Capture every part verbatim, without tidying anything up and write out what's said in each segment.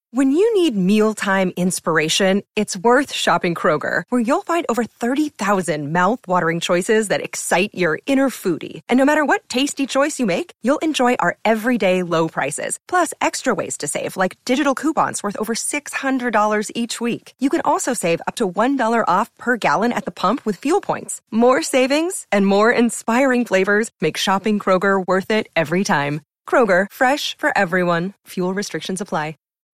When you need mealtime inspiration, it's worth shopping Kroger, where you'll find over thirty thousand mouth-watering choices that excite your inner foodie. And no matter what tasty choice you make, you'll enjoy our everyday low prices, plus extra ways to save, like digital coupons worth over six hundred dollars each week. You can also save up to one dollar off per gallon at the pump with fuel points. More savings and more inspiring flavors make shopping Kroger worth it every time. Kroger, fresh for everyone. Fuel restrictions apply.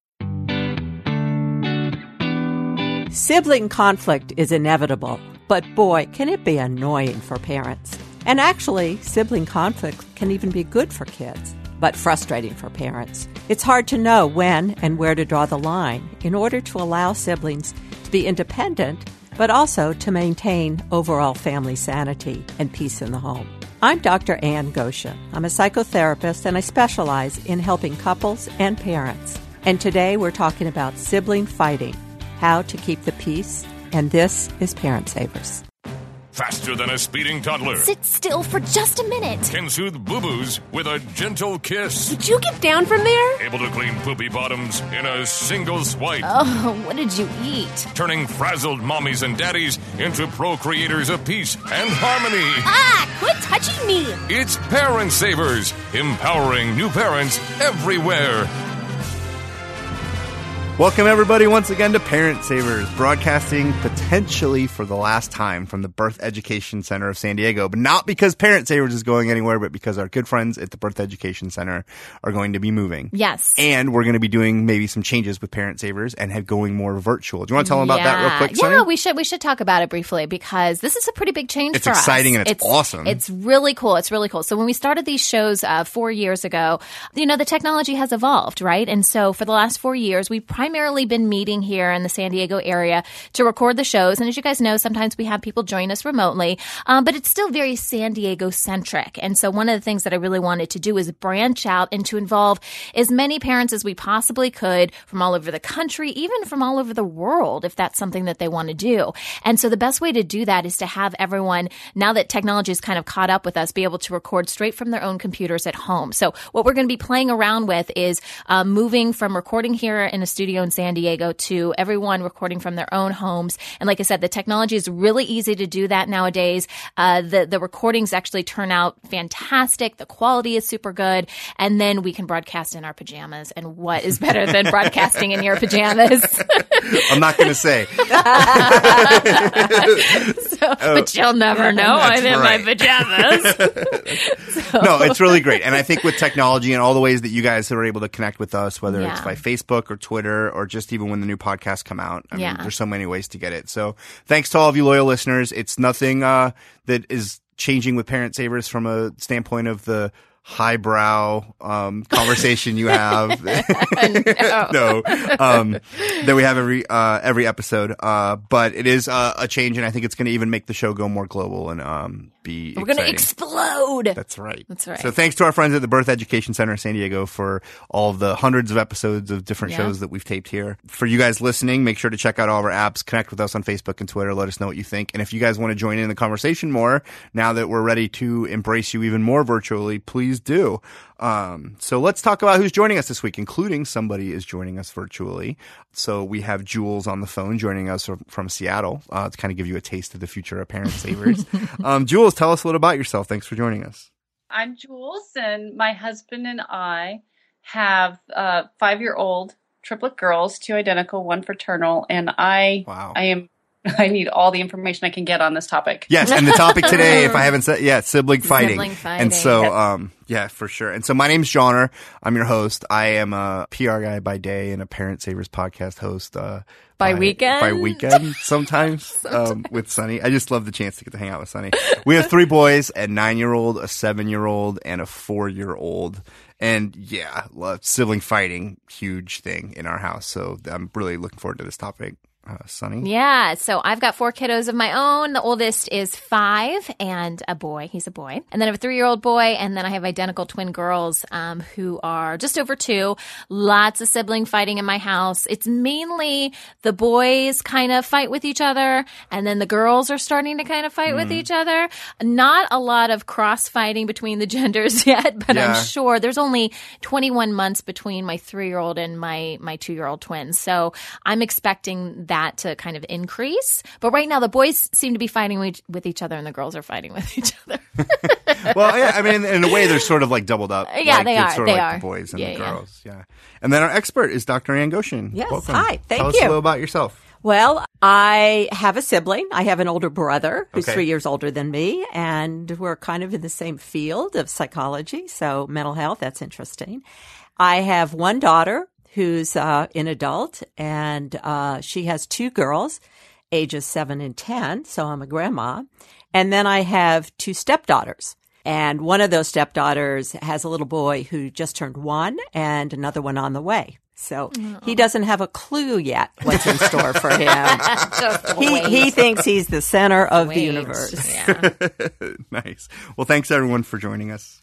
Sibling conflict is inevitable, but boy, can it be annoying for parents. And actually, sibling conflict can even be good for kids, but frustrating for parents. It's hard to know when and where to draw the line in order to allow siblings to be independent, but also to maintain overall family sanity and peace in the home. I'm Doctor Ann Goshen. I'm a psychotherapist, and I specialize in helping couples and parents. And today we're talking about sibling fighting, how to keep the peace, and this is Parent Savers. Faster than a speeding toddler. Sit still for just a minute. Can soothe boo-boos with a gentle kiss. Did you get down from there? Able to clean poopy bottoms in a single swipe. Oh, what did you eat? Turning frazzled mommies and daddies into procreators of peace and harmony. Ah, quit touching me. It's Parent Savers, empowering new parents everywhere. Welcome, everybody, once again to Parent Savers, broadcasting potentially for the last time from the Birth Education Center of San Diego. But not because Parent Savers is going anywhere, but because our good friends at the Birth Education Center are going to be moving. Yes. And we're going to be doing maybe some changes with Parent Savers and have going more virtual. Do you want to tell them about yeah. that real quick, Sunny? Yeah, we should, we should talk about it briefly because this is a pretty big change it's for us. It's exciting and it's, it's awesome. It's really cool. It's really cool. So when we started these shows uh, four years ago, you know, the technology has evolved, right? And so for the last four years, we've primarily been meeting here in the San Diego area to record the shows. And as you guys know, sometimes we have people join us remotely, um, but it's still very San Diego centric. And so one of the things that I really wanted to do is branch out and to involve as many parents as we possibly could from all over the country, even from all over the world, if that's something that they want to do. And so the best way to do that is to have everyone, now that technology is kind of caught up with us, be able to record straight from their own computers at home. So what we're going to be playing around with is uh, moving from recording here in a studio in San Diego to everyone recording from their own homes. And like I said, the technology is really easy to do that nowadays. Uh, the, the recordings actually turn out fantastic. The quality is super good. And then we can broadcast in our pajamas. And what is better than broadcasting in your pajamas? I'm not going to say. so, oh, but you'll never know. I'm in right. my pajamas. so. No, it's really great. And I think with technology and all the ways that you guys are able to connect with us, whether yeah. it's by Facebook or Twitter or just even when the new podcasts come out, I yeah. mean, there's so many ways to get it. So thanks to all of you loyal listeners. It's nothing uh, that is changing with Parent Savers from a standpoint of the highbrow um, conversation you have. no, no um, that we have every uh, every episode. Uh, but it is uh, a change, and I think it's going to even make the show go more global and um, be. We're going to explode. That's right. That's right. So thanks to our friends at the Birth Education Center of San Diego for all of the hundreds of episodes of different yeah. shows that we've taped here. For you guys listening, make sure to check out all of our apps. Connect with us on Facebook and Twitter. Let us know what you think. And if you guys want to join in the conversation more, now that we're ready to embrace you even more virtually, please do. Um, so let's talk about who's joining us this week, including somebody is joining us virtually. So we have Jules on the phone joining us from, from Seattle uh, to kind of give you a taste of the future of Parent Savers. um, Jules, tell us a little about yourself. Thanks for joining us. I'm Jules, and my husband and I have uh, five-year-old triplet girls, two identical, one fraternal, and I wow. I am I need all the information I can get on this topic. Yes, and the topic today, if I haven't said, yeah, sibling fighting. Sibling fighting. And so, um, yeah, for sure. And so my name's Johnner. I'm your host. I am a P R guy by day and a Parent Savers podcast host. Uh, by, by weekend? By weekend, sometimes, sometimes. Um, with Sunny. I just love the chance to get to hang out with Sunny. We have three boys, a nine-year-old, a seven-year-old, and a four-year-old. And yeah, love sibling fighting, huge thing in our house. So I'm really looking forward to this topic. uh, Sunny. Yeah, so I've got four kiddos of my own. The oldest is five and a boy. He's a boy. And then I have a three-year-old boy, and then I have identical twin girls um, who are just over two. Lots of sibling fighting in my house. It's mainly the boys kind of fight with each other, and then the girls are starting to kind of fight mm. with each other. Not a lot of cross-fighting between the genders yet, but yeah. I'm sure there's only twenty-one months between my three-year-old and my, my two-year-old twins. So I'm expecting that that to kind of increase. But right now, the boys seem to be fighting with, with each other and the girls are fighting with each other. Well, yeah, I mean, in a way, they're sort of like doubled up. Yeah, like, they it's are. Sort they of like are. The boys and yeah, the yeah. girls. Yeah. And then our expert is Doctor Ann Goshen. Yes. Welcome. Hi. Thank Tell you. us a little about yourself. Well, I have a sibling. I have an older brother who's Okay. three years older than me, and we're kind of in the same field of psychology, so mental health, that's interesting. I have one daughter who's uh, an adult, and uh, she has two girls, ages seven and ten, so I'm a grandma. And then I have two stepdaughters. And one of those stepdaughters has a little boy who just turned one and another one on the way. So oh. he doesn't have a clue yet what's in store for him. he, he thinks he's the center of Wait. the universe. Yeah. Nice. Well, thanks everyone for joining us.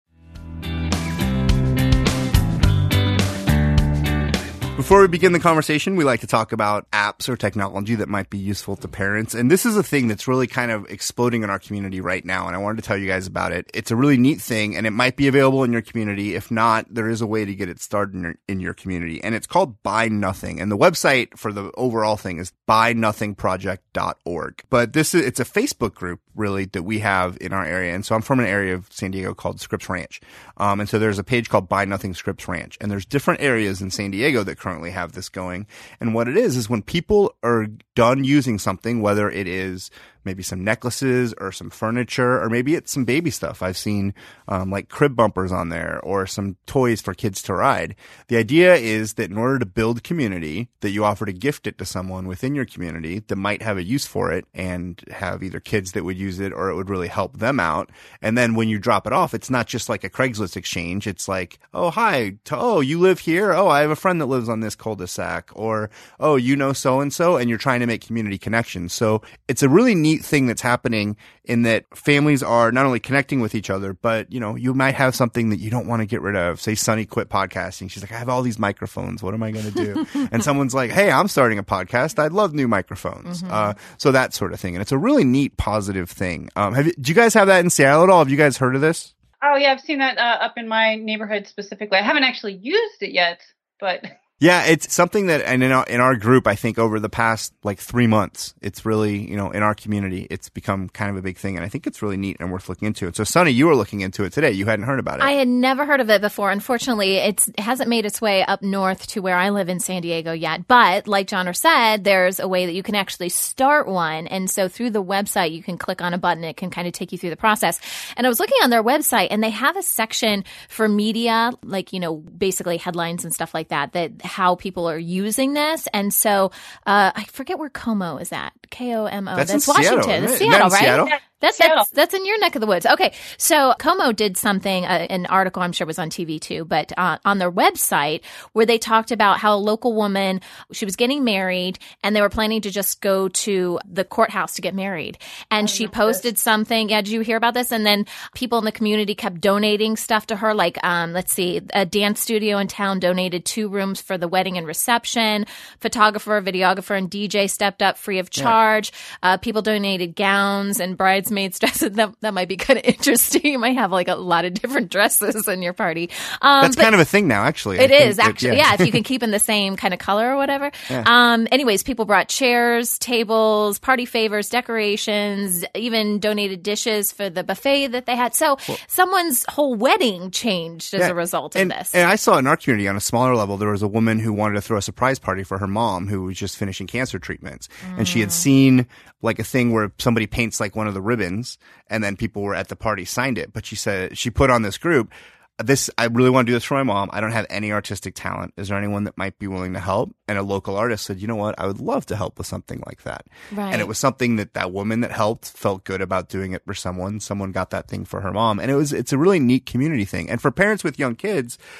Before we begin the conversation, we like to talk about apps or technology that might be useful to parents. And this is a thing that's really kind of exploding in our community right now. And I wanted to tell you guys about it. It's a really neat thing, and it might be available in your community. If not, there is a way to get it started in your, in your community. And it's called Buy Nothing. And the website for the overall thing is buy nothing project dot org. But this is, it's a Facebook group, really, that we have in our area. And so I'm from an area of San Diego called Scripps Ranch. Um, and so there's a page called Buy Nothing Scripps Ranch. And there's different areas in San Diego that currently have this going. And what it is, is when people are done using something, whether it is maybe some necklaces or some furniture, or maybe it's some baby stuff. I've seen um, like crib bumpers on there or some toys for kids to ride. The idea is that in order to build community, that you offer to gift it to someone within your community that might have a use for it and have either kids that would use it or it would really help them out. And then when you drop it off, it's not just like a Craigslist exchange. It's like, oh, hi. To, oh, you live here? Oh, I have a friend that lives on this cul-de-sac. Or, oh, you know so-and-so, and you're trying to make community connections. So it's a really neat thing that's happening in that families are not only connecting with each other, but, you know, you might have something that you don't want to get rid of. Say Sunny quit podcasting. She's like, I have all these microphones. What am I going to do? And someone's like, hey, I'm starting a podcast. I'd love new microphones. Mm-hmm. Uh, so that sort of thing. And it's a really neat, positive thing. Um, have you, do you guys have that in Seattle at all? Have you guys heard of this? Oh, yeah, I've seen that uh, up in my neighborhood specifically. I haven't actually used it yet, but... Yeah, it's something that, and in our, in our group, I think over the past like three months, it's really, you know, in our community, it's become kind of a big thing. And I think it's really neat and worth looking into it. So, Sunny, you were looking into it today. You hadn't heard about it. I had never heard of it before. Unfortunately, it's, it hasn't made its way up north to where I live in San Diego yet. But like John said, there's a way that you can actually start one. And so through the website, you can click on a button. It can kind of take you through the process. And I was looking on their website, and they have a section for media, like, you know, basically headlines and stuff like that, that how people are using this. And so uh, I forget where Como is at. K O M O. That's, That's in Washington. Seattle, It's right? Seattle, Isn't that in right? Seattle? Yeah. That's, Seattle. that's that's in your neck of the woods. Okay, so Como did something, uh, an article I'm sure was on T V too, but uh, on their website where they talked about how a local woman, she was getting married and they were planning to just go to the courthouse to get married. And she posted something. Yeah, did you hear about this? And then people in the community kept donating stuff to her. Like, um, let's see, a dance studio in town donated two rooms for the wedding and reception. Photographer, videographer, and D J stepped up free of charge. Yeah. Uh, people donated gowns and bridesmaids dresses. That, that might be kind of interesting. You might have like a lot of different dresses in your party. Um, That's kind of a thing now, actually. It I is that, actually. yeah. Yeah, if you can keep in the same kind of color or whatever. Yeah. Um, anyways, people brought chairs, tables, party favors, decorations, even donated dishes for the buffet that they had. So well, someone's whole wedding changed as yeah. a result and, of this. And I saw in our community on a smaller level, there was a woman who wanted to throw a surprise party for her mom who was just finishing cancer treatments. Mm. And she had seen like a thing where somebody paints like one of the ribbons and then people were at the party signed it. But she said, she put on this group, this, I really want to do this for my mom. I don't have any artistic talent. Is there anyone that might be willing to help? And a local artist said, you know what? I would love to help with something like that. Right. And it was something that that woman that helped felt good about doing it for someone. Someone got that thing for her mom. And it was, it's a really neat community thing. And for parents with young kids,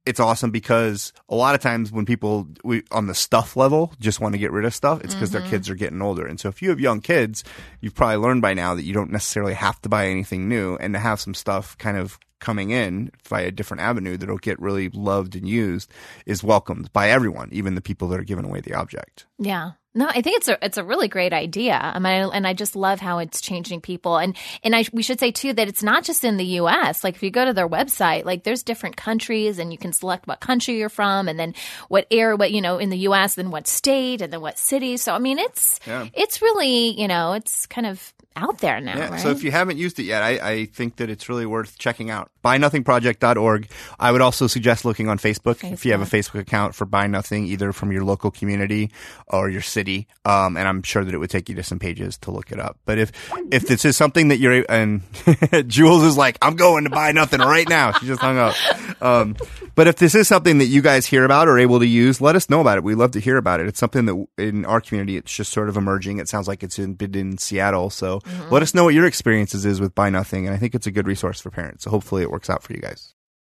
it's awesome because a lot of times when people we, on the stuff level just want to get rid of stuff, it's because mm-hmm. their kids are getting older. And so if you have young kids, you've probably learned by now that you don't necessarily have to buy anything new, and to have some stuff kind of coming in via a different avenue that'll get really loved and used is welcomed by everyone, even the people that are giving away the object. Yeah. No, I think it's a it's a really great idea. I mean, and I just love how it's changing people. And and I we should say too that it's not just in the U S. Like if you go to their website, like there's different countries, and you can select what country you're from, and then what area, what you know, in the U S, then what state, and then what city. So I mean, it's yeah. it's really you know it's kind of out there now. Yeah, right? So if you haven't used it yet, I, I think that it's really worth checking out. buy nothing project dot org. I would also suggest looking on Facebook, Facebook. If you have a Facebook account for Buy Nothing, either from your local community or your city. Um, and I'm sure that it would take you to some pages to look it up. But if if this is something that you're, and Jules is like, I'm going to Buy Nothing right now. She just hung up. Um, but if this is something that you guys hear about or able to use, let us know about it. We'd love to hear about it. It's something that in our community, it's just sort of emerging. It sounds like it's in, been in Seattle. So mm-hmm. let us know what your experiences is with Buy Nothing. And I think it's a good resource for parents. So hopefully it works out for you guys.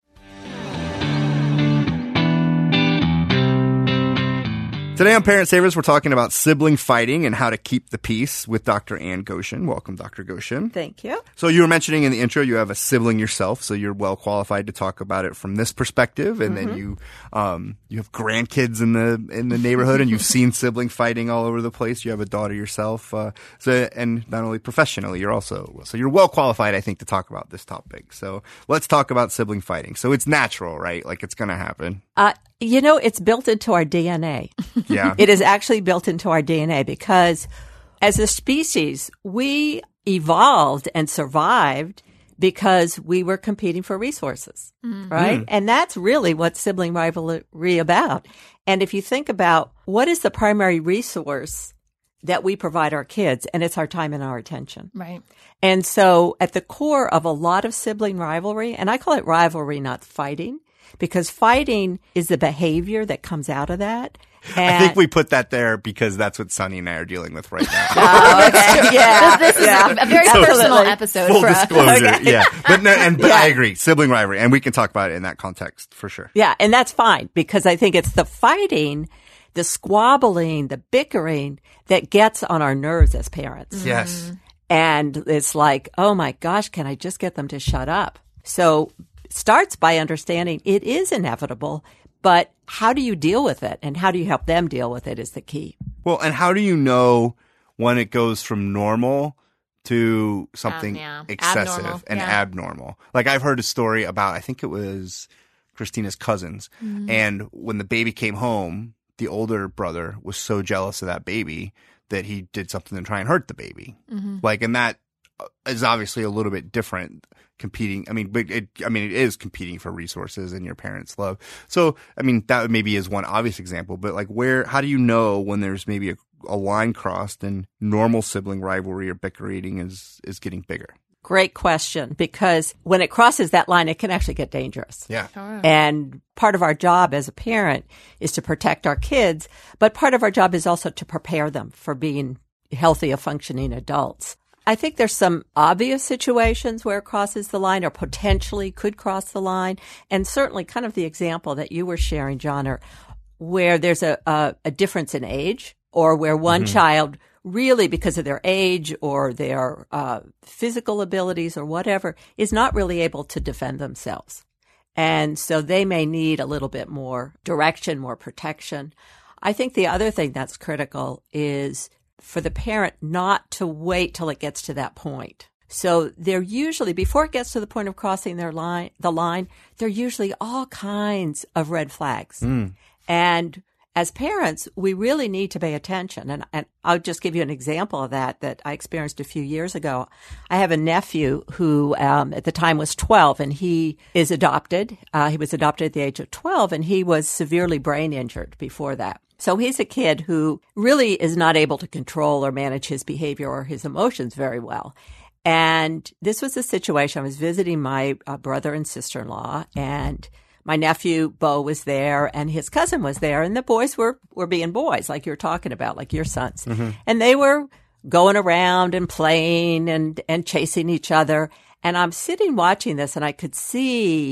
Today on Parent Savers, we're talking about sibling fighting and how to keep the peace with Doctor Ann Goshen. Welcome, Doctor Goshen. Thank you. So you were mentioning in the intro you have a sibling yourself, so you're well qualified to talk about it from this perspective. And mm-hmm. then you um, you have grandkids in the in the neighborhood, and you've seen sibling fighting all over the place. You have a daughter yourself, uh, so and not only professionally, you're also so you're well qualified, I think, to talk about this topic. So let's talk about sibling fighting. So it's natural, right? Like it's going to happen. Uh, you know, it's built into our D N A. Yeah. It is actually built into our D N A because as a species, we evolved and survived because we were competing for resources, mm. right? Mm. And that's really what sibling rivalry about. And if you think about what is the primary resource that we provide our kids, and it's our time and our attention. Right. And so at the core of a lot of sibling rivalry, and I call it rivalry, not fighting, because fighting is the behavior that comes out of that. And I think we put that there because that's what Sunny and I are dealing with right now. Oh, okay. Yeah. This, this yeah. is a very so, personal episode full for disclosure, us. Okay. Yeah. But no, and but yeah. I agree. Sibling rivalry. And we can talk about it in that context for sure. Yeah. And that's fine because I think it's the fighting, the squabbling, the bickering that gets on our nerves as parents. Mm-hmm. Yes. And it's like, oh my gosh, can I just get them to shut up? So it starts by understanding it is inevitable, but how do you deal with it and how do you help them deal with it is the key. Well, and how do you know when it goes from normal to something um, yeah. excessive abnormal. and yeah. abnormal? Like I've heard a story about, I think it was Christina's cousins. Mm-hmm. And when the baby came home, the older brother was so jealous of that baby that he did something to try and hurt the baby. Mm-hmm. Like, and that is obviously a little bit different. Competing, I mean, but it, I mean, it is competing for resources and your parents' love. So, I mean, that maybe is one obvious example, but like where, how do you know when there's maybe a, a line crossed and normal sibling rivalry or bickering is, is getting bigger? Great question, because when it crosses that line, it can actually get dangerous. Yeah. Sure. And part of our job as a parent is to protect our kids, but part of our job is also to prepare them for being healthy, functioning adults. I think there's some obvious situations where it crosses the line or potentially could cross the line. And certainly kind of the example that you were sharing, John, are where there's a, a, a difference in age or where one mm-hmm. child really because of their age or their uh, physical abilities or whatever is not really able to defend themselves. And so they may need a little bit more direction, more protection. I think the other thing that's critical is for the parent not to wait till it gets to that point. So they're usually, before it gets to the point of crossing their line, the line, there are usually all kinds of red flags. Mm. And as parents, we really need to pay attention. And, and I'll just give you an example of that that I experienced a few years ago. I have a nephew who um, at the time was twelve, and he is adopted. Uh, he was adopted at the age of twelve, and he was severely brain injured before that. So he's a kid who really is not able to control or manage his behavior or his emotions very well. And this was a situation. I was visiting my uh, brother and sister-in-law, and my nephew, Bo, was there, and his cousin was there, and the boys were, were being boys, like you're talking about, like your sons. Mm-hmm. And they were going around and playing and, and chasing each other. And I'm sitting watching this, and I could see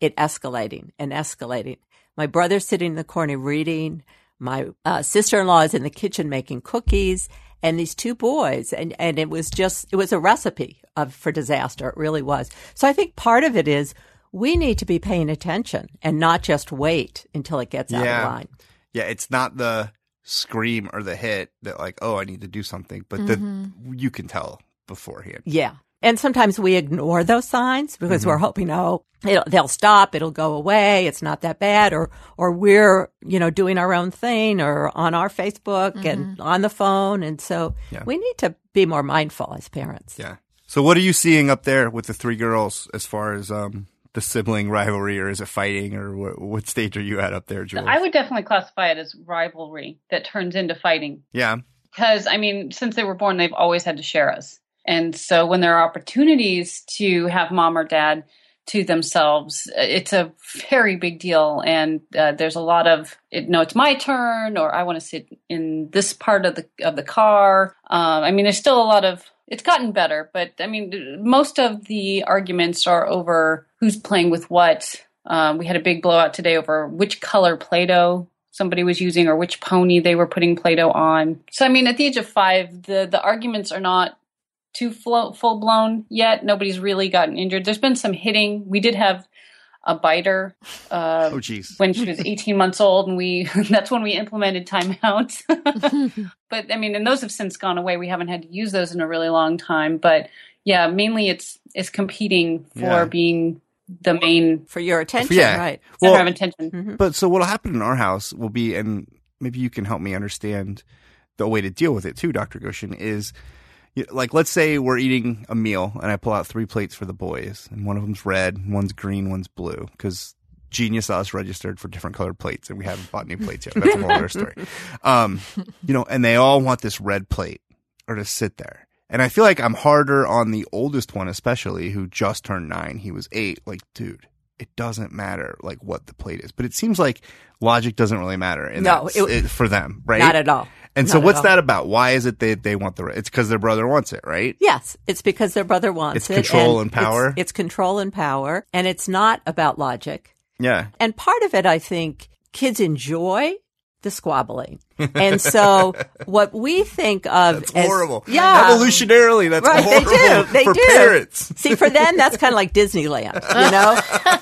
it escalating and escalating. My brother's sitting in the corner reading. My uh, sister-in-law is in the kitchen making cookies. And these two boys, and, and it was just, it was a recipe of for disaster. It really was. So I think part of it is we need to be paying attention and not just wait until it gets out yeah. of line. Yeah, it's not the scream or the hit that like, oh, I need to do something, but mm-hmm. that you can tell beforehand. Yeah. And sometimes we ignore those signs because mm-hmm. we're hoping, oh, it'll, they'll stop, it'll go away, it's not that bad, or or we're, you know, doing our own thing or on our Facebook mm-hmm. and on the phone. And so yeah. we need to be more mindful as parents. Yeah. So what are you seeing up there with the three girls as far as um, the sibling rivalry, or is it fighting, or what, what stage are you at up there, Jules? I would definitely classify it as rivalry that turns into fighting. Yeah. Because, I mean, since they were born, they've always had to share us. And so when there are opportunities to have mom or dad to themselves, it's a very big deal. And uh, there's a lot of, it, no, it's my turn, or I want to sit in this part of the of the car. Um, I mean, there's still a lot of, it's gotten better, but I mean, most of the arguments are over who's playing with what. Um, we had a big blowout today over which color Play-Doh somebody was using or which pony they were putting Play-Doh on. So, I mean, at the age of five, the, the arguments are not too full blown yet. Nobody's really gotten injured. There's been some hitting. We did have a biter uh, oh, geez. when she was eighteen months old, and we that's when we implemented timeouts. But I mean, and those have since gone away. We haven't had to use those in a really long time. But yeah, mainly it's it's competing for yeah. being the main for your attention, yeah. right? Center well, of attention. Mm-hmm. But so what'll happen in our house will be, and maybe you can help me understand the way to deal with it too, Doctor Goshen, is. Like, let's say we're eating a meal and I pull out three plates for the boys, and one of them's red, one's green, one's blue, because Genius Sauce registered for different colored plates and we haven't bought new plates yet. That's a whole other story. Um, you know, and they all want this red plate or to sit there. And I feel like I'm harder on the oldest one, especially, who just turned nine. He was eight. Like, dude, it doesn't matter like what the plate is. But it seems like logic doesn't really matter in no, that, it, it, for them, right? Not at all. And Not so what's all. that about? Why is it they they want the it's because their brother wants it, right? Yes, it's because their brother wants it's it. It's control and and power. It's, it's control and power, and it's not about logic. Yeah. And part of it, I think, kids enjoy the squabbling. And so what we think of that's as horrible. Yeah. Evolutionarily, that's right, horrible. They do. They for do. parents. See, for them, that's kind of like Disneyland, you know?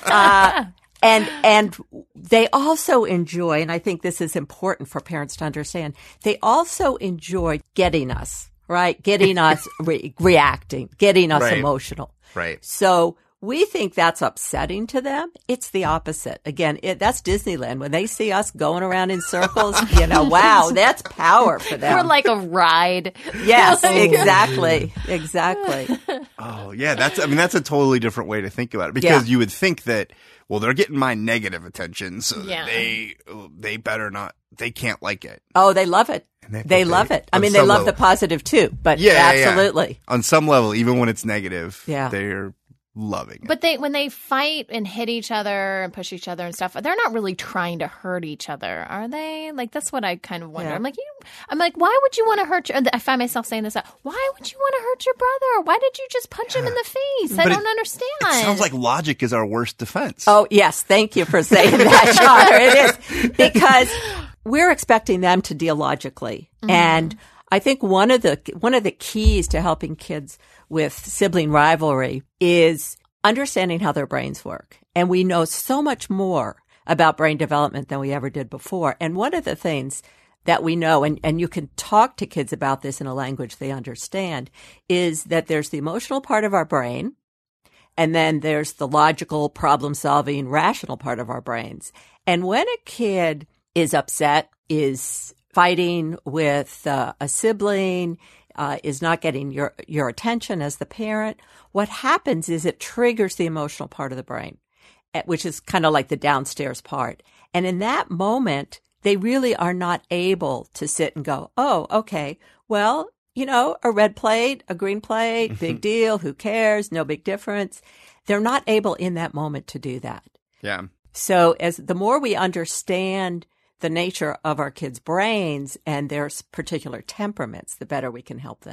Uh, And and they also enjoy, and I think this is important for parents to understand, they also enjoy getting us, right? Getting us re- reacting, getting us right. emotional. Right. So we think that's upsetting to them. It's the opposite. Again, it, that's Disneyland. When they see us going around in circles, you know, wow, that's power for them. We're like a ride. Yes, exactly. Exactly. Oh, yeah. That's, I mean, that's a totally different way to think about it, because yeah. you would think that, well, they're getting my negative attention, so yeah. they they better not, they can't like it. Oh, they love it. They, they love they, it. I mean, they love level. the positive too, but yeah, absolutely. Yeah, yeah. On some level, even when it's negative, yeah. they're loving it. But they, when they fight and hit each other and push each other and stuff, they're not really trying to hurt each other, are they? Like, that's what I kind of wonder. Yeah. I'm like, you, I'm like, why would you want to hurt your? I find myself saying this. Why would you want to hurt your brother? Why did you just punch him in the face? But I don't it, understand. It sounds like logic is our worst defense. Oh yes, thank you for saying that, John. It is, because we're expecting them to deal logically, mm-hmm. and I think one of the one of the keys to helping kids with sibling rivalry is understanding how their brains work. And we know so much more about brain development than we ever did before. And one of the things that we know, and, and you can talk to kids about this in a language they understand, is that there's the emotional part of our brain, and then there's the logical, problem-solving, rational part of our brains. And when a kid is upset, is fighting with uh, a sibling, uh, is not getting your, your attention as the parent, what happens is it triggers the emotional part of the brain, which is kind of like the downstairs part. And in that moment, they really are not able to sit and go, oh, okay, well, you know, a red plate, a green plate, big deal, who cares, no big difference. They're not able in that moment to do that. Yeah. So as the more we understand the nature of our kids' brains and their particular temperaments, the better we can help them.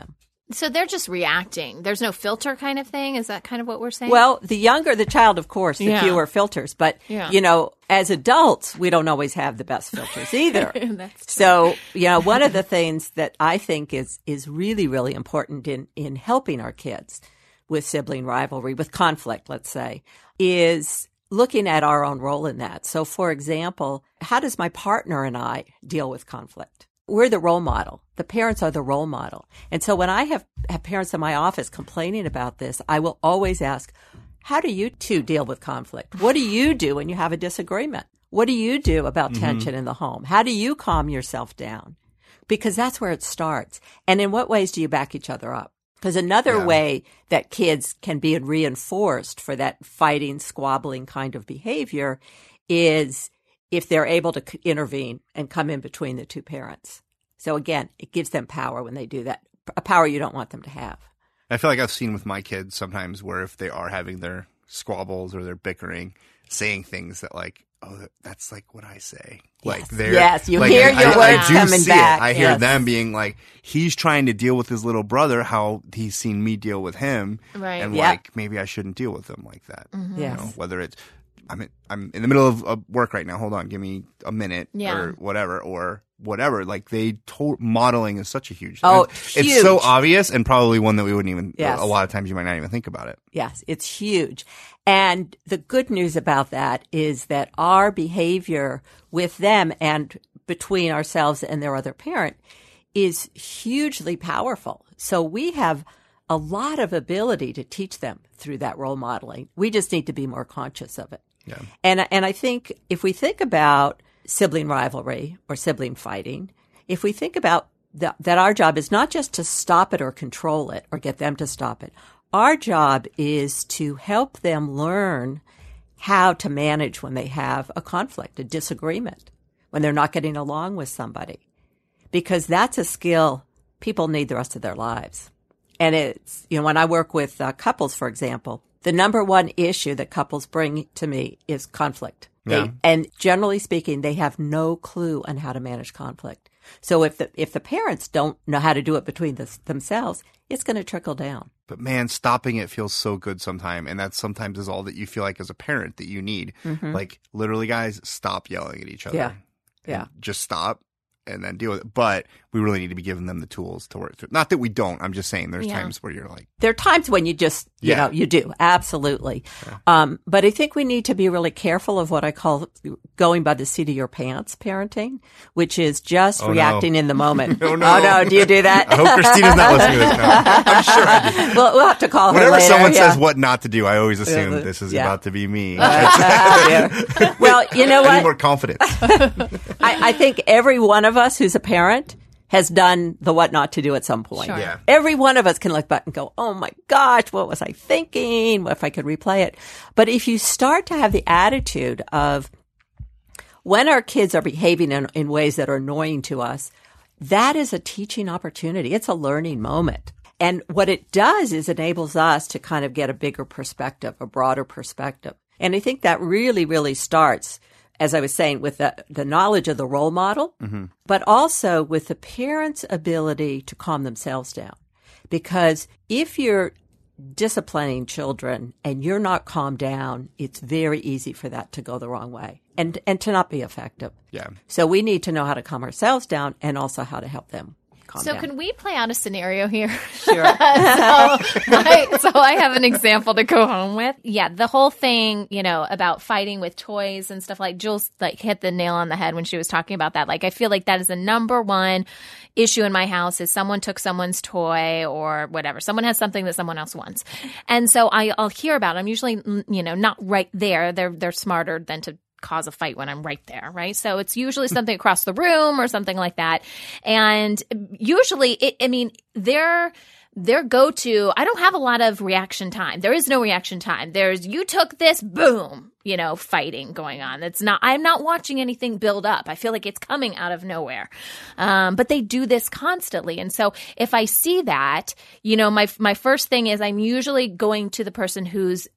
So they're just reacting. There's no filter kind of thing? Is that kind of what we're saying? Well, the younger the child, of course, the Yeah. fewer filters. But, Yeah. you know, as adults, we don't always have the best filters either. That's true. So, you know, one of the things that I think is is really, really important in, in helping our kids with sibling rivalry, with conflict, let's say, is looking at our own role in that. So, for example, how does my partner and I deal with conflict? We're the role model. The parents are the role model. And so when I have, have parents in my office complaining about this, I will always ask, how do you two deal with conflict? What do you do when you have a disagreement? What do you do about mm-hmm. tension in the home? How do you calm yourself down? Because that's where it starts. And in what ways do you back each other up? Because another Yeah. way that kids can be reinforced for that fighting, squabbling kind of behavior is if they're able to c- intervene and come in between the two parents. So again, it gives them power when they do that, a power you don't want them to have. I feel like I've seen with my kids sometimes where if they are having their squabbles or they're bickering, saying things that like, oh, that's like what I say. Like Yes. they're Yes, you like, hear I, your I, words I do coming see back. It. I hear Yes. them being like, he's trying to deal with his little brother, how he's seen me deal with him, Right. and Yeah. like maybe I shouldn't deal with him like that. Mm-hmm. Yes. You know, whether it's I'm in, I'm in the middle of, of work right now. Hold on, give me a minute Yeah. or whatever or whatever. Like they to- modeling is such a huge thing. Oh, it's huge. so obvious and probably one that we wouldn't even. Yes. A lot of times you might not even think about it. Yes, it's huge. And the good news about that is that our behavior with them and between ourselves and their other parent is hugely powerful. So we have a lot of ability to teach them through that role modeling. We just need to be more conscious of it. Yeah. And and I think if we think about sibling rivalry or sibling fighting, if we think about that, that our job is not just to stop it or control it or get them to stop it. Our job is to help them learn how to manage when they have a conflict, a disagreement, when they're not getting along with somebody, because that's a skill people need the rest of their lives. And it's, you know, when I work with uh, couples, for example, the number one issue that couples bring to me is conflict. Yeah. They, and generally speaking, they have no clue on how to manage conflict. So if the if the parents don't know how to do it between the, themselves, it's going to trickle down. But man, stopping it feels so good sometimes. And that sometimes is all that you feel like as a parent that you need. Mm-hmm. Like literally, guys, stop yelling at each other. Yeah. And Yeah. Just stop and then deal with it. But we really need to be giving them the tools to work through. Not that we don't. I'm just saying there's Yeah. times where you're like, There are times when you just, you Yeah. know, you do. Absolutely. Yeah. Um, but I think we need to be really careful of what I call going by the seat of your pants parenting, which is just Oh, no. reacting in the moment. Oh, no. Oh, no. Do you do that? I hope Christina's not listening to this now. I'm sure I do. We'll, we'll have to call her Whenever later. someone yeah. says what not to do, I always assume Yeah. this is Yeah. about to be me. Yeah. Well, you know I need what? more confidence. I, I think every one of us who's a parent has done the what not to do at some point. Sure. Yeah. Every one of us can look back and go, oh my gosh, what was I thinking? What if I could replay it? But if you start to have the attitude of when our kids are behaving in, in ways that are annoying to us, that is a teaching opportunity. It's a learning moment. And what it does is enables us to kind of get a bigger perspective, a broader perspective. And I think that really, really starts, as I was saying, with the, the knowledge of the role model, mm-hmm. but also with the parents' ability to calm themselves down. Because if you're disciplining children and you're not calmed down, it's very easy for that to go the wrong way and, and to not be effective. Yeah. So we need to know how to calm ourselves down and also how to help them calm So down. can we play out a scenario here? Sure. so, I, so I have an example to go home with. Yeah, the whole thing, you know, about fighting with toys and stuff, like Jules like hit the nail on the head when she was talking about that. Like, I feel like that is the number one issue in my house is someone took someone's toy or whatever. Someone has something that someone else wants. And so I, I'll hear about it. I'm usually, you know, not right there. They're, they're smarter than to cause a fight when I'm right there, right? So it's usually something across the room or something like that. And usually, it, I mean, they're their go-to, I don't have a lot of reaction time. There is no reaction time. There's, you took this, boom, you know, fighting going on. It's not, I'm not watching anything build up. I feel like it's coming out of nowhere. Um, but they do this constantly. And so if I see that, you know, my, my first thing is I'm usually going to the person who's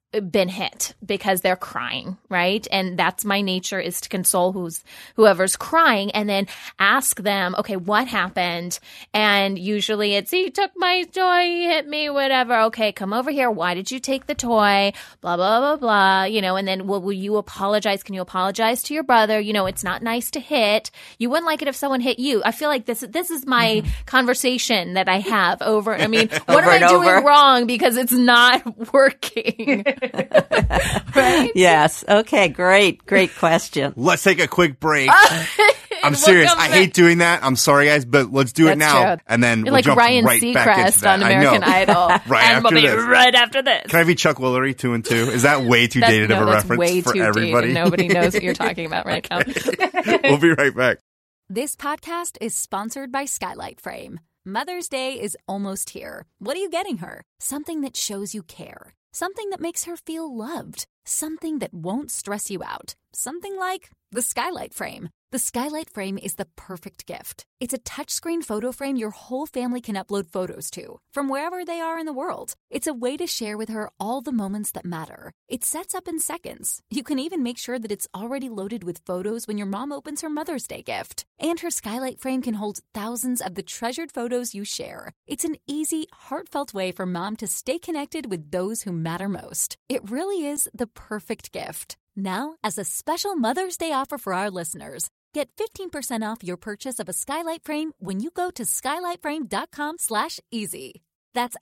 been hit because they're crying, right? And that's my nature, is to console who's whoever's crying and then ask them, okay, what happened? And usually it's, he took my toy, he hit me, whatever. Okay, come over here. Why did you take the toy? Blah, blah, blah, blah. You know, and then well, will you apologize? Can you apologize to your brother? You know, it's not nice to hit. You wouldn't like it if someone hit you. I feel like this, this is my mm-hmm. conversation that I have over, I mean, what am I doing over. wrong because it's not working? Right? Yes. Okay. Great. Great question. Let's take a quick break. I'm serious. I hate doing that. I'm sorry, guys, but let's do That's it now. True. And then You're we'll like jump Ryan right Seacrest back into that. on American Idol. right and after we'll be this. right after this. Can I be Chuck Woolery, two and two? Is that way too that's, dated no, of a that's reference way for too everybody? Dated. Nobody knows what you're talking about right now. We'll be right back. This podcast is sponsored by Skylight Frame. Mother's Day is almost here. What are you getting her? Something that shows you care. Something that makes her feel loved. Something that won't stress you out. Something like the Skylight Frame. The Skylight Frame is the perfect gift. It's a touchscreen photo frame your whole family can upload photos to, from wherever they are in the world. It's a way to share with her all the moments that matter. It sets up in seconds. You can even make sure that it's already loaded with photos when your mom opens her Mother's Day gift. And her Skylight Frame can hold thousands of the treasured photos you share. It's an easy, heartfelt way for mom to stay connected with those who matter most. It really is the perfect gift. Now, as a special Mother's Day offer for our listeners, get fifteen percent off your purchase of a Skylight Frame when you go to skylightframe.com slash easy. That's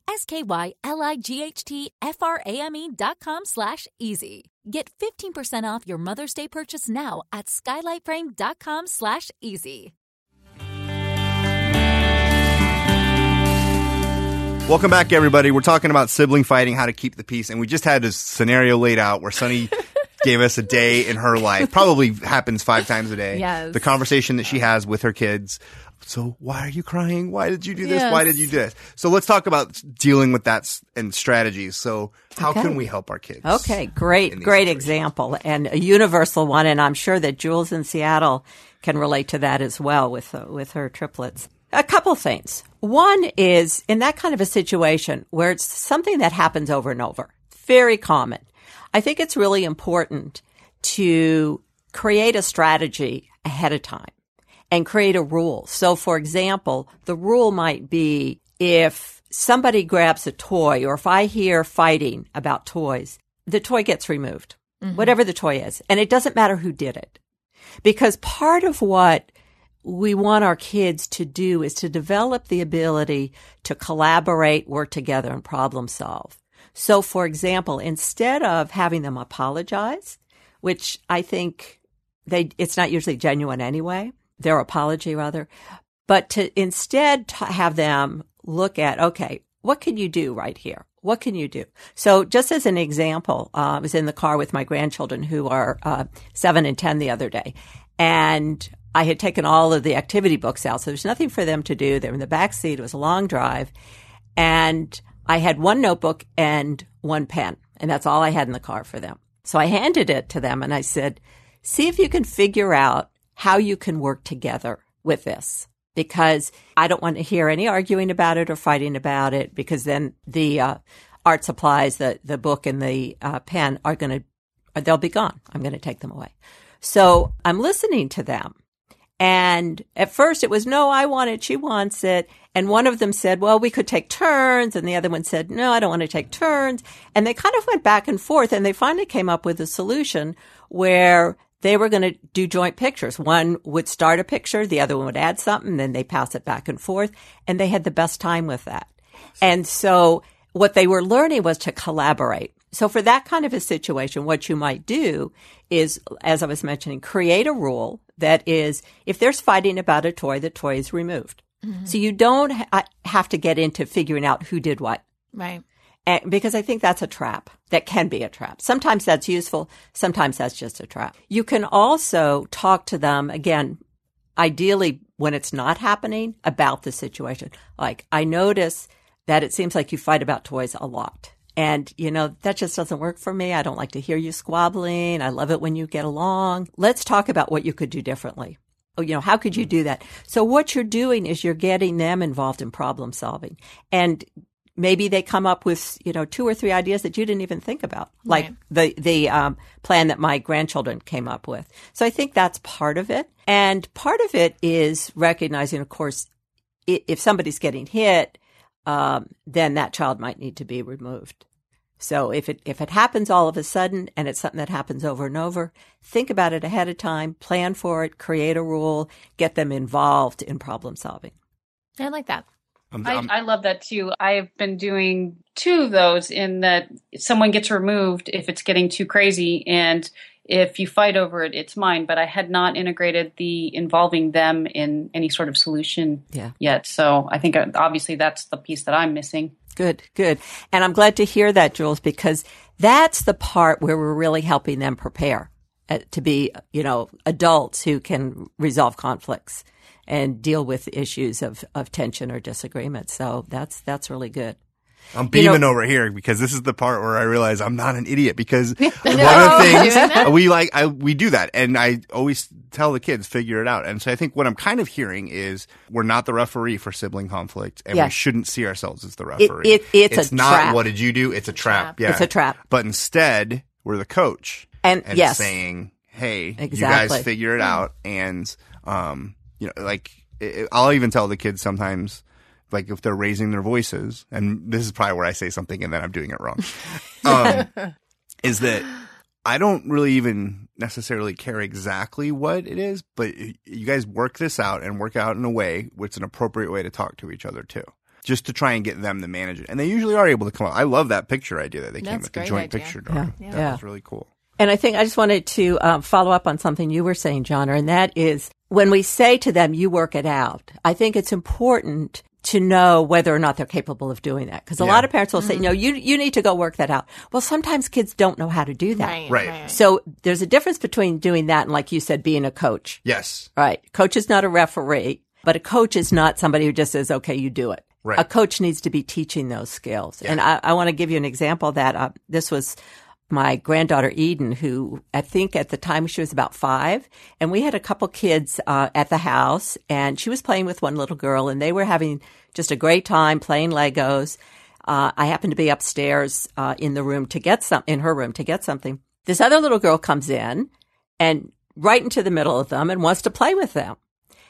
S-K-Y-L-I-G-H-T-F-R-A-M-E dot com slash easy. Get fifteen percent off your Mother's Day purchase now at skylightframe.com slash easy. Welcome back, everybody. We're talking about sibling fighting, how to keep the peace, and we just had a scenario laid out where Sunny gave us a day in her life. Probably happens five times a day. Yes. The conversation that she has with her kids. So why are you crying? Why did you do this? Yes. Why did you do this? So let's talk about dealing with that s- and strategies. So how Okay. can we help our kids? Okay, great, in these great situations? example, and a universal one, and I'm sure that Jules in Seattle can relate to that as well with uh, with her triplets. A couple things. One is in that kind of a situation where it's something that happens over and over, very common. I think it's really important to create a strategy ahead of time and create a rule. So, for example, the rule might be if somebody grabs a toy or if I hear fighting about toys, the toy gets removed, mm-hmm. whatever the toy is. And it doesn't matter who did it. Because part of what we want our kids to do is to develop the ability to collaborate, work together, and problem solve. So, for example, instead of having them apologize, which I think they it's not usually genuine anyway, their apology rather, but to instead to have them look at, okay, what can you do right here? What can you do? So just as an example, uh, I was in the car with my grandchildren who are uh, seven and ten the other day, and I had taken all of the activity books out, so there's nothing for them to do. They were in the back seat. It was a long drive, and I had one notebook and one pen, and that's all I had in the car for them. So I handed it to them, and I said, see if you can figure out how you can work together with this, because I don't want to hear any arguing about it or fighting about it, because then the uh, art supplies, the, the book and the uh, pen are going to, they'll be gone. I'm going to take them away. So I'm listening to them. And at first it was, no, I want it, she wants it. And one of them said, well, we could take turns. And the other one said, no, I don't want to take turns. And they kind of went back and forth. And they finally came up with a solution where they were going to do joint pictures. One would start a picture, the other one would add something, then they pass it back and forth. And they had the best time with that. And so what they were learning was to collaborate. So for that kind of a situation, what you might do is, as I was mentioning, create a rule that is, if there's fighting about a toy, the toy is removed. Mm-hmm. So you don't ha- have to get into figuring out who did what. Right. And, because I think that's a trap. That can be a trap. Sometimes that's useful. Sometimes that's just a trap. You can also talk to them, again, ideally when it's not happening, about the situation. Like, I notice that it seems like you fight about toys a lot. And, you know, that just doesn't work for me. I don't like to hear you squabbling. I love it when you get along. Let's talk about what you could do differently. Oh, you know, how could you do that? So what you're doing is you're getting them involved in problem solving. And maybe they come up with, you know, two or three ideas that you didn't even think about, like Right. the, the um, plan that my grandchildren came up with. So I think that's part of it. And part of it is recognizing, of course, i- if somebody's getting hit, um, then that child might need to be removed. So if it if it happens all of a sudden and it's something that happens over and over, think about it ahead of time, plan for it, create a rule, get them involved in problem solving. I like that. I'm, I, I'm- I love that too. I've been doing two of those in that someone gets removed if it's getting too crazy, and if you fight over it, it's mine. But I had not integrated the involving them in any sort of solution Yeah. yet. So I think uh, obviously that's the piece that I'm missing. Good, good. And I'm glad to hear that, Jules, because that's the part where we're really helping them prepare uh, to be, you know, adults who can resolve conflicts and deal with issues of, of tension or disagreement. So that's that's really good. I'm beaming know- over here because this is the part where I realize I'm not an idiot because one of No, the doing things that? we like, I, we do that. And I always tell the kids, figure it out. And so I think what I'm kind of hearing is we're not the referee for sibling conflict and we Yes. shouldn't see ourselves as the referee. it- it's a not trap. what did you do? It's a trap. Trap. Yeah. It's a trap. But instead we're the coach And, and yes, saying, hey, you Exactly. guys figure it out. And, um, you know, like it, I'll even tell the kids sometimes, like if they're raising their voices, and this is probably where I say something and then I'm doing it wrong, um, is that I don't really even necessarily care exactly what it is, but you guys work this out and work out in a way where it's an appropriate way to talk to each other too, just to try and get them to manage it. And they usually are able to come up. I love that picture idea that they came That's with, a the great joint idea. picture drawing. Yeah. That Yeah. was really cool. And I think I just wanted to um, follow up on something you were saying, John, and that is when we say to them, you work it out, I think it's important to know whether or not they're capable of doing that. Because a Yeah. lot of parents will say, no, you you need to go work that out. Well, sometimes kids don't know how to do that. Right. Right. So there's a difference between doing that and, like you said, being a coach. Yes. Right. Coach is not a referee, but a coach is not somebody who just says, okay, you do it. Right. A coach needs to be teaching those skills. And I, I want to give you an example of that. Uh, this was my granddaughter Eden, who I think at the time she was about five, and we had a couple kids uh, at the house, and she was playing with one little girl, and they were having just a great time playing Legos. Uh, I happened to be upstairs uh, in the room to get some in her room to get something. This other little girl comes in and right into the middle of them and wants to play with them,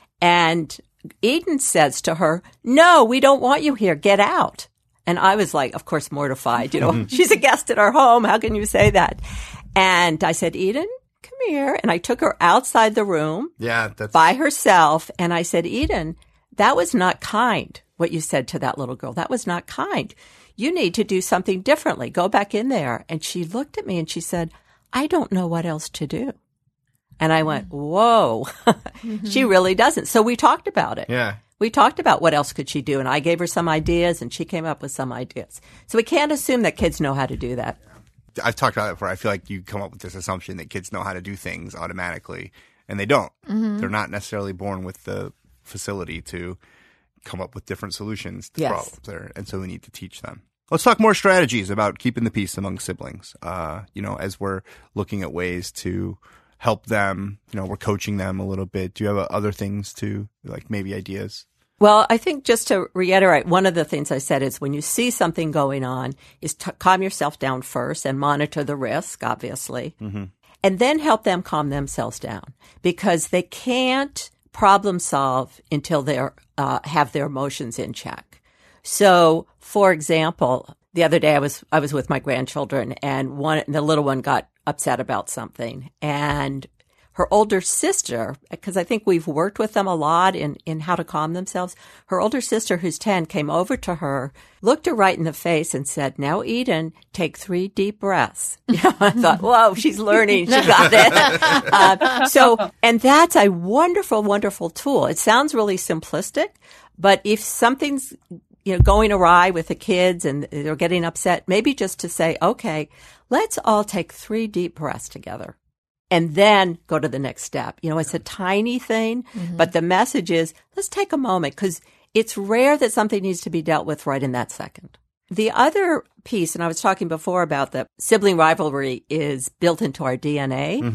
and Eden says to her, "No, we don't want you here. Get out." And I was like, of course, mortified. You know, she's a guest at our home. How can you say that? And I said, Eden, come here. And I took her outside the room Yeah. That's by herself. And I said, Eden, that was not kind, what you said to that little girl. That was not kind. You need to do something differently. Go back in there. And she looked at me and she said, I don't know what else to do. And I went, whoa, she really doesn't. So we talked about it. yeah. We talked about what else could she do, and I gave her some ideas, and she came up with some ideas. So we can't assume that kids know how to do that. I've talked about it before. I feel like you come up with this assumption that kids know how to do things automatically, and they don't. Mm-hmm. They're not necessarily born with the facility to come up with different solutions to Yes. problems there, and so we need to teach them. Let's talk more strategies about keeping the peace among siblings. Uh, you know, as we're looking at ways to help them, you know, we're coaching them a little bit. Do you have uh, other things to, like maybe ideas? Well, I think just to reiterate, one of the things I said is when you see something going on is to calm yourself down first and monitor the risk, obviously, Mm-hmm. and then help them calm themselves down because they can't problem solve until they uh, have their emotions in check. So, for example, the other day I was I was with my grandchildren and one the little one got upset about something, and her older sister, because I think we've worked with them a lot in, in how to calm themselves, her older sister, who's ten, came over to her, looked her right in the face and said, now, Eden, take three deep breaths. You know, I thought, whoa, she's learning. She got it. uh, so, and that's a wonderful, wonderful tool. It sounds really simplistic, but if something's you know, going awry with the kids and they're getting upset, maybe just to say, okay, let's all take three deep breaths together. And then go to the next step. You know, it's a tiny thing, mm-hmm. but the message is, let's take a moment because it's rare that something needs to be dealt with right in that second. The other piece, and I was talking before about the sibling rivalry is built into our D N A. Mm-hmm.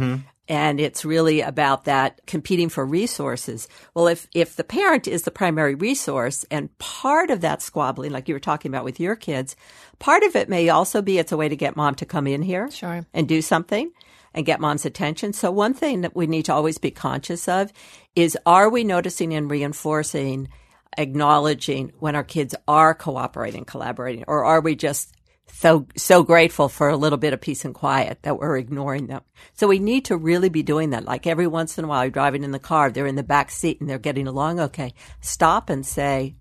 And it's really about that competing for resources. Well, if, if the parent is the primary resource and part of that squabbling, like you were talking about with your kids, part of it may also be it's a way to get mom to come in here Sure. and do something and get mom's attention. So one thing that we need to always be conscious of is, are we noticing and reinforcing, acknowledging when our kids are cooperating, collaborating, or are we just so so grateful for a little bit of peace and quiet that we're ignoring them? So we need to really be doing that. Like every once in a while, you're driving in the car, they're in the back seat and they're getting along okay. Stop and say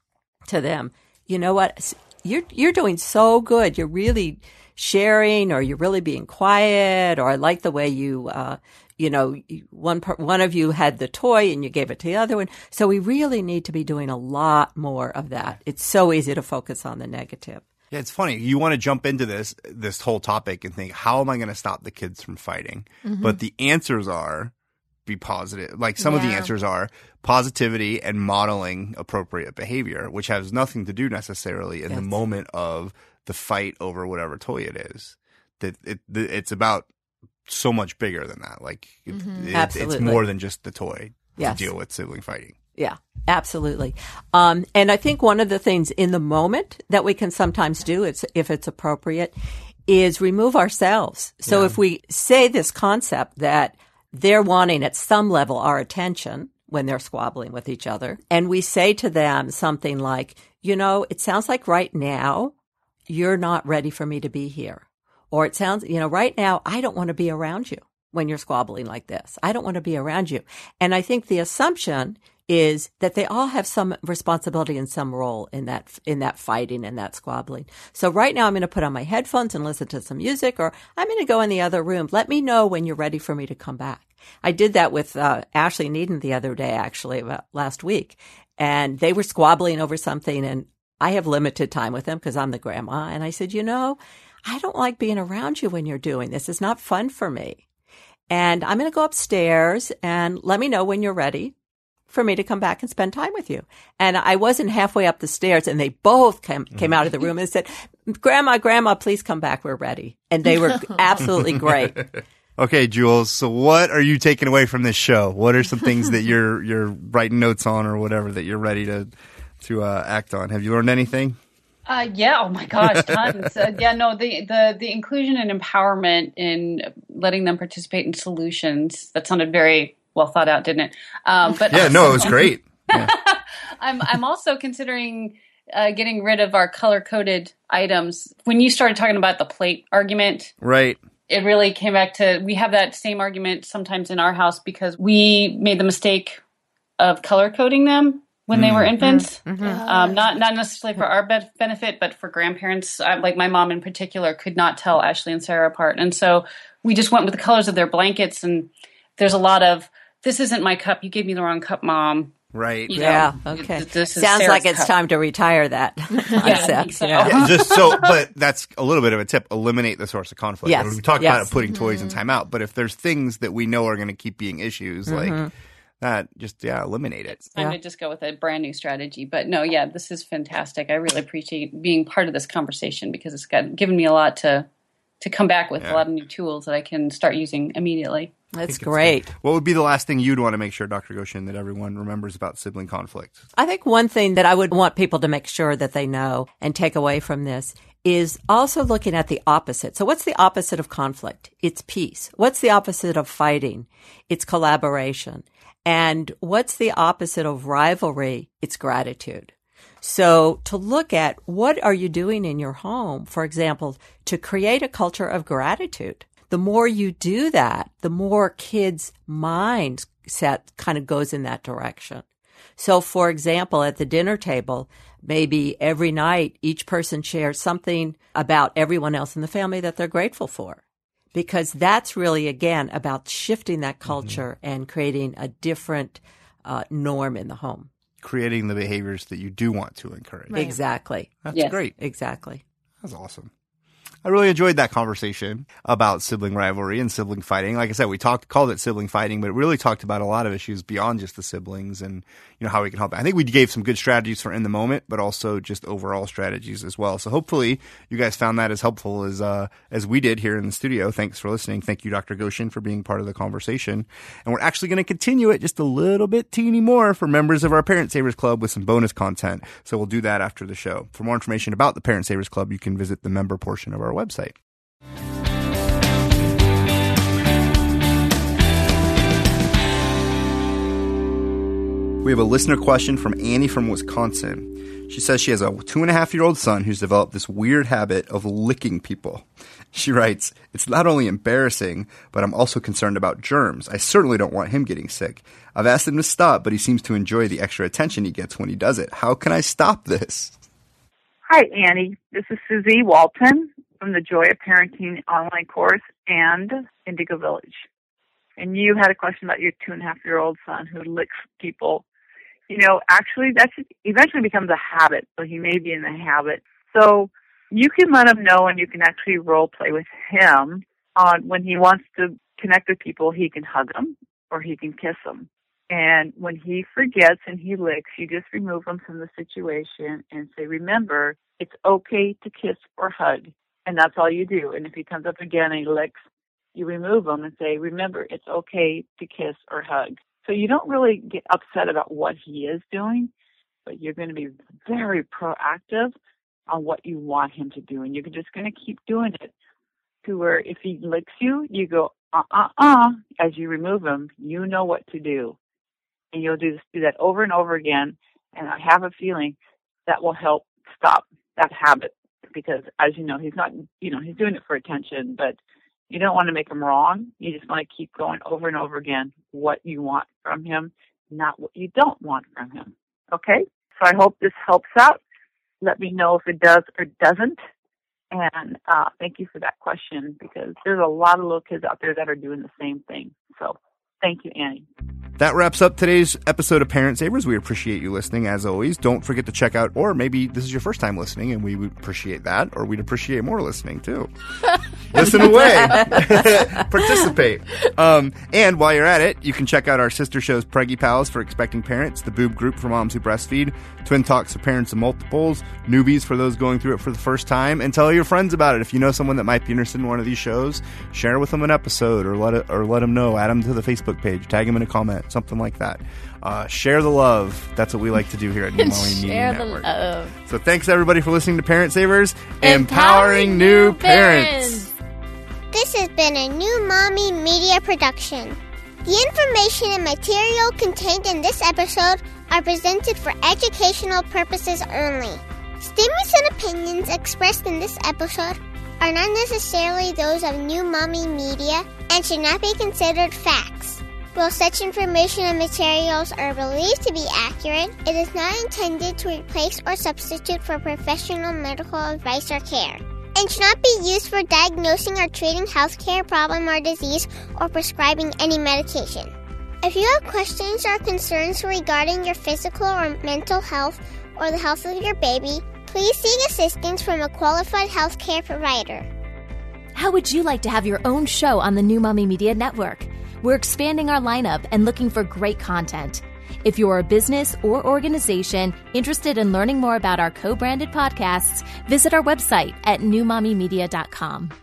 to them, you know what, you're you're doing so good. You're really sharing, or you're really being quiet, or I like the way you, uh, you know, one one of you had the toy and you gave it to the other one. So we really need to be doing a lot more of that. It's so easy to focus on the negative. Yeah, it's funny. You want to jump into this this whole topic and think, how am I going to stop the kids from fighting? Mm-hmm. But the answers are be positive. Like some yeah. of the answers are positivity and modeling appropriate behavior, which has nothing to do necessarily in yes. the moment of the fight over whatever toy it is. That it, it it's about so much bigger than that. Like it, mm-hmm. it, it's more than just the toy yes. to deal with sibling fighting. Yeah, absolutely. Um, and I think one of the things in the moment that we can sometimes do, it's, if it's appropriate, is remove ourselves. So yeah. if we say this concept that they're wanting at some level our attention when they're squabbling with each other, and we say to them something like, you know, it sounds like right now you're not ready for me to be here. Or it sounds, you know, right now I don't want to be around you when you're squabbling like this. I don't want to be around you. And I think the assumption is that they all have some responsibility and some role in that in that fighting and that squabbling. So right now I'm going to put on my headphones and listen to some music, or I'm going to go in the other room. Let me know when you're ready for me to come back. I did that with uh, Ashley and Eden the other day, actually, about last week. And they were squabbling over something, and I have limited time with them because I'm the grandma. And I said, you know, I don't like being around you when you're doing this. It's not fun for me. And I'm going to go upstairs and let me know when you're ready for me to come back and spend time with you. And I wasn't halfway up the stairs, and they both came, came out of the room and said, Grandma, Grandma, please come back. We're ready. And they were absolutely great. Okay, Jules. So what are you taking away from this show? What are some things that you're you're writing notes on or whatever that you're ready to to uh, act on? Have you learned anything? Uh, yeah. Oh my gosh, tons. uh, yeah. No. The the the inclusion and empowerment in letting them participate in solutions. That sounded very well thought out, didn't it? Um, but yeah, also, no, it was great. Yeah. I'm I'm also considering uh, getting rid of our color coded items. When you started talking about the plate argument, right? It really came back to, we have that same argument sometimes in our house because we made the mistake of color coding them when mm. they were infants. Mm-hmm. Um, not not necessarily for our be- benefit, but for grandparents. I, like my mom in particular could not tell Ashley and Sarah apart. And so we just went with the colors of their blankets. And there's a lot of, this isn't my cup. You gave me the wrong cup, Mom. Right. You yeah. know, okay. This is Sounds Sarah's like it's cup. time to retire that concept. Yeah, I think so. Yeah. Yeah, just so, but that's a little bit of a tip. Eliminate the source of conflict. Yes. We talked yes. about it, putting toys in timeout, but if there's things that we know are going to keep being issues, mm-hmm. like that, just yeah, eliminate it. It's time yeah. to just go with a brand new strategy. But no, yeah, this is fantastic. I really appreciate being part of this conversation because it's got given me a lot to to come back with yeah. a lot of new tools that I can start using immediately. That's great. What would be the last thing you'd want to make sure, Doctor Goshen, that everyone remembers about sibling conflict? I think one thing that I would want people to make sure that they know and take away from this is also looking at the opposite. So what's the opposite of conflict? It's peace. What's the opposite of fighting? It's collaboration. And what's the opposite of rivalry? It's gratitude. So to look at what are you doing in your home, for example, to create a culture of gratitude. The more you do that, the more kids' mind set kind of goes in that direction. So, for example, at the dinner table, maybe every night each person shares something about everyone else in the family that they're grateful for. Because that's really, again, about shifting that culture mm-hmm. and creating a different uh, norm in the home. Creating the behaviors that you do want to encourage. Right. Exactly. That's yes. great. Exactly. That's awesome. I really enjoyed that conversation about sibling rivalry and sibling fighting. Like I said, we talked, called it sibling fighting, but it really talked about a lot of issues beyond just the siblings and, you know, how we can help. I think we gave some good strategies for in the moment, but also just overall strategies as well. So hopefully you guys found that as helpful as, uh, as we did here in the studio. Thanks for listening. Thank you, Doctor Goshen, for being part of the conversation. And we're actually going to continue it just a little bit teeny more for members of our Parent Savers Club with some bonus content. So we'll do that after the show. For more information about the Parent Savers Club, you can visit the member portion of our website. We have a listener question from Annie from Wisconsin. She says she has a two and a half year old son who's developed this weird habit of licking people. She writes, "It's not only embarrassing, but I'm also concerned about germs. I certainly don't want him getting sick. I've asked him to stop, but he seems to enjoy the extra attention he gets when he does it. How can I stop this?" Hi, Annie. This is Susie Walton from the Joy of Parenting online course and Indigo Village. And you had a question about your two and a half year old son who licks people. You know, actually, that eventually becomes a habit, so he may be in the habit. So you can let him know, and you can actually role play with him on when he wants to connect with people. He can hug them or he can kiss them. And when he forgets and he licks, you just remove him from the situation and say, remember, it's okay to kiss or hug. And that's all you do. And if he comes up again and he licks, you remove him and say, remember, it's okay to kiss or hug. So you don't really get upset about what he is doing, but you're going to be very proactive on what you want him to do. And you're just going to keep doing it to where if he licks you, you go, uh-uh-uh. As you remove him, you know what to do. And you'll do, this, do that over and over again. And I have a feeling that will help stop that habit because, as you know, he's not, you know, he's doing it for attention, but you don't want to make him wrong. You just want to keep going over and over again what you want from him, not what you don't want from him. Okay? So I hope this helps out. Let me know if it does or doesn't. And uh, thank you for that question because there's a lot of little kids out there that are doing the same thing. So thank you, Annie. That wraps up today's episode of Parent Savers. We appreciate you listening, as always. Don't forget to check out, or maybe this is your first time listening, and we would appreciate that, or we'd appreciate more listening, too. Listen away. Participate. Um, and while you're at it, you can check out our sister shows, Preggy Pals for expecting parents, the Boob Group for moms who breastfeed, Twin Talks for parents of multiples, Newbies for those going through it for the first time, and tell your friends about it. If you know someone that might be interested in one of these shows, share with them an episode, or let it, or let them know. Add them to the Facebook page. Tag them in a comment. Something like that. Uh, share the love. That's what we like to do here at New Mommy Media Network. Share the love. So thanks everybody for listening to Parent Savers, empowering, empowering new parents. parents. This has been a New Mommy Media production. The information and material contained in this episode are presented for educational purposes only. Statements and opinions expressed in this episode are not necessarily those of New Mommy Media and should not be considered facts. While such information and materials are believed to be accurate, it is not intended to replace or substitute for professional medical advice or care, and should not be used for diagnosing or treating healthcare problem or disease or prescribing any medication. If you have questions or concerns regarding your physical or mental health or the health of your baby, please seek assistance from a qualified healthcare provider. How would you like to have your own show on the New Mommy Media Network? We're expanding our lineup and looking for great content. If you're a business or organization interested in learning more about our co-branded podcasts, visit our website at new mommy media dot com.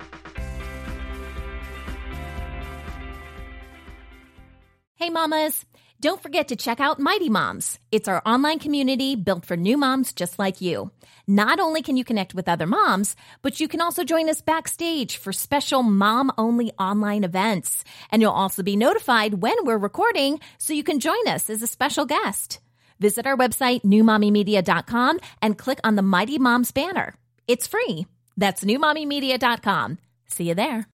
Hey, mamas! Don't forget to check out Mighty Moms. It's our online community built for new moms just like you. Not only can you connect with other moms, but you can also join us backstage for special mom-only online events. And you'll also be notified when we're recording so you can join us as a special guest. Visit our website, new mommy media dot com, and click on the Mighty Moms banner. It's free. That's new mommy media dot com. See you there.